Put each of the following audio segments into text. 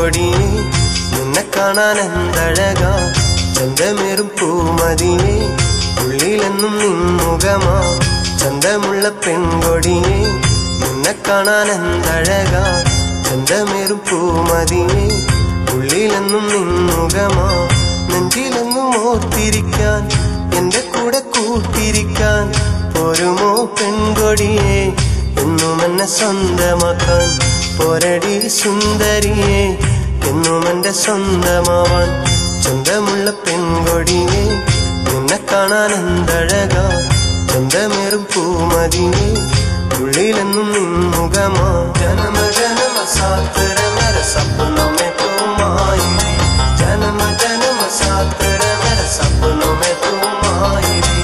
പെൺകൊടിയെ നിന്നെ കാണാൻ എന്തഴകാ ചന്തമേറും പൂമതിയെ ഉള്ളിലെന്നും നിൻമുഖമാ ചന്തമുള്ള പെൺകൊടിയെ നിന്നെ കാണാൻ എന്തഴകാ ചന്തമേറും പൂമതിയെ ഉള്ളിലെന്നും നിൻമുഖമാ നെഞ്ചിലെന്നും ഓർത്തിരിക്കാൻ എന്റെ കൂടെ കൂട്ടിരിക്കാൻ പോരുമോ പെൺകൊടിയെ എന്നും എന്നെ സ്വന്തമാക്കാൻ പോരടി സുന്ദരിയെ എന്നും എന്റെ സ്വന്തമാവാൻ ചന്തമുള്ള പെൺകൊടിയെ നിന്നെ കാണാൻ എന്തഴകാ ചന്തമേറും പൂമതിയെ ഉള്ളിലെന്നും നിൻമുഖമാ ജനമ ജനമ സാത്ത് मेरे सपनों में तुम आई रे जन्म जन्म साथ मेरे सपनों में तुम आई रे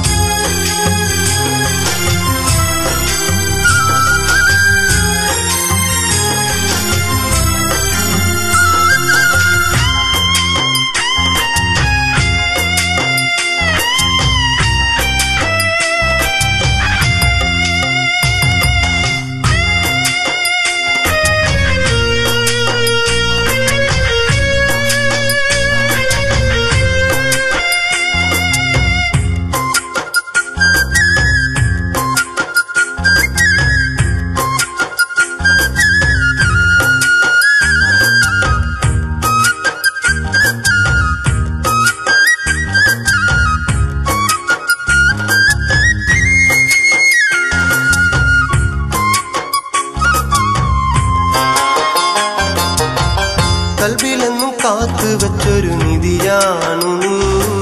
കൽബിലെന്നും കാത്തു വെച്ചൊരു നിധിയാണു നീ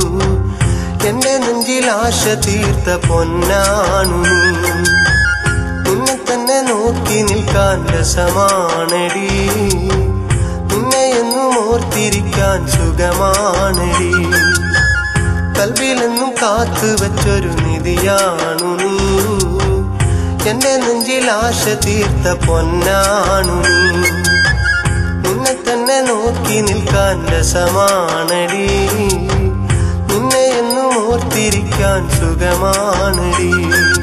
എന്റെ നെഞ്ചിൽ ആശ തീർത്ത പൊന്നാണു നീ നിന്നെ തന്നെ നോക്കി നിൽക്കാൻ രസമാണടി നിന്നെ എന്നും ഓർത്തിരിക്കാൻ സുഖമാണടി കൽബിലെന്നും കാത്തു വെച്ചൊരു നിധിയാണു നീ എന്റെ നെഞ്ചിൽ ആശ തീർത്ത പൊന്നാണു നീ നിന്നെ തന്നെ നോക്കി നിൽക്കാൻ രസമാണടി നിന്നെ എന്നും ഓർത്തിരിക്കാൻ സുഖമാണടി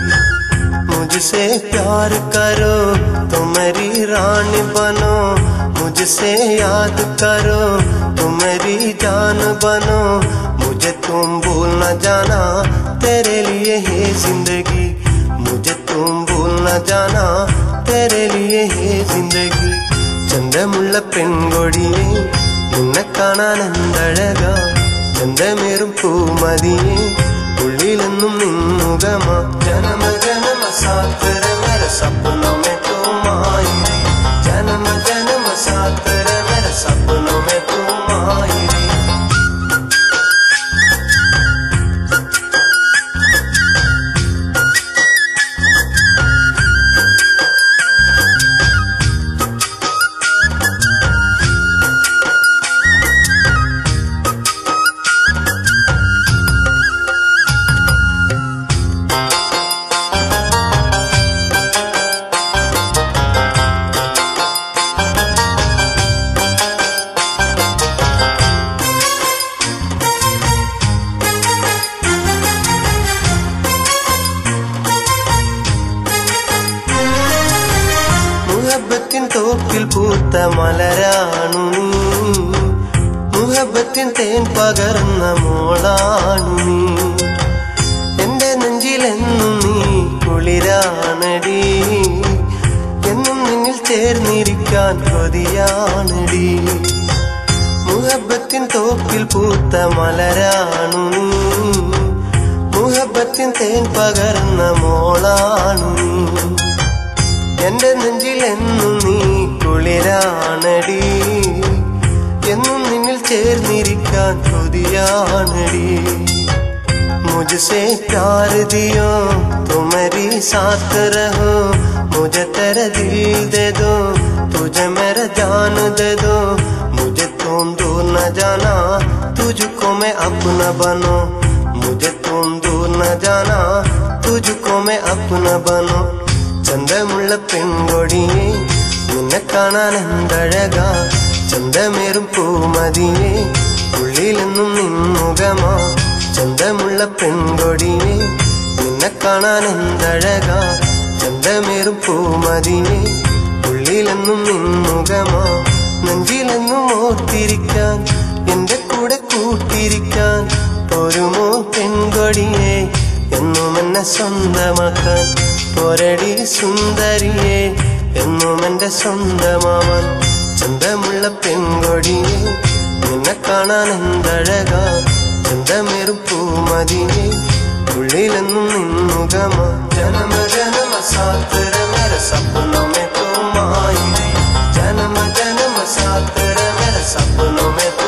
मुझसे प्यार करो तो मेरी रानी बनो मुझसे याद करो तो मेरी जान बनो मुझे तुम भूल न जाना तेरे लिए है जिंदगी मुझे तुम भूल न जाना तेरे लिए है जिंदगी ചന്തമുള്ള പെൺകൊടിയെ നിന്നെ കാണാൻ എന്തഴകാ ചന്തമേറും പൂമതിയെ ഉള്ളിലെന്നും നിൻമുഖമാ ജനമ ജനമ സാത്ത് मेरे सपनों में तुम आई रे जन्म जन्म साथ मेरे सपनों में तुम आई रे മുഹബത്തിൻ തോപ്പിൽ പൂത്ത മലരാണു നീ മുഹബത്തിൻ തേൻ പകർന്ന മോളാണു നീ എന്റെ നെഞ്ചിലെന്നും നീ കുളിരാണടി എന്നും നിന്നിൽ ചേർന്നിരിക്കാൻ കൊതിയാണടി മുഹബത്തിൻ തോപ്പിൽ പൂത്ത മലരാണു നീ മുഹബത്തിൻ തേൻ പകർന്ന മോളാണു നീ എന്റെ നെഞ്ചിലെന്നും നീ കുളിരാണടി എന്നും നിന്നിൽ ചേർന്നിരിക്കാൻ കൊതിയാണടി मुझसे प्यार दियो तो मेरी साथ रहो मुझे तेरा दिल दे दो तुझे मेरा जान दे दो मुझे तुम दूर न जाना तुझको मैं अपना बनो मुझे तुम दूर न जाना तुझको मैं अपना बनो ചന്തമുള്ള പെൺകൊടിയെ നിന്നെ കാണാൻ എന്തഴകാ ചന്തമേറും പൂമതിയെ ഉള്ളിലെന്നും നിൻമുഖമാ ചന്തമുള്ള പെൺകൊടിയെ നിന്നെ കാണാൻ എന്തഴകാ ചന്തമേറും പൂമതിയെ ഉള്ളിലെന്നും നിൻമുഖമാ നെഞ്ചിലെന്നും ഓർത്തിരിക്കാൻ എന്റെ കൂടെ കൂട്ടിരിക്കാൻ ഒരുമോ പെൺകൊടിയെ എന്നും എന്നെ സ്വന്തമാക്കാൻ പോരടി സുന്ദരിയെ എന്നും എന്റെ സ്വന്തമാവാൻ ചന്തമുള്ള പെൺകൊടിയെ നിന്നെ കാണാൻ എന്തഴകാ ചന്തമേറും പൂമതിയെ ഉള്ളിലെന്നും നിന്നുകമാ ജനമ ജനമ സാത്തര മേരെ സപ്പനോं में तुम आई जन्म जन्म साथ मेरे सपनों में